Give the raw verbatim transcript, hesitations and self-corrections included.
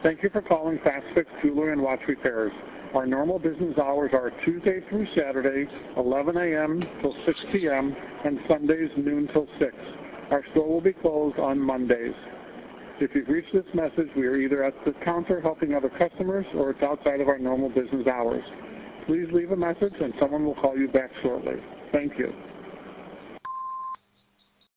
Thank you for calling Fast Fix Jewelry and Watch Repairs. Our normal business hours are Tuesday through Saturday, eleven a m till six p m, and Sundays noon till six. Our store will be closed on Mondays. If you've reached this message, we are either at the counter helping other customers or it's outside of our normal business hours. Please leave a message and someone will call you back shortly. Thank you.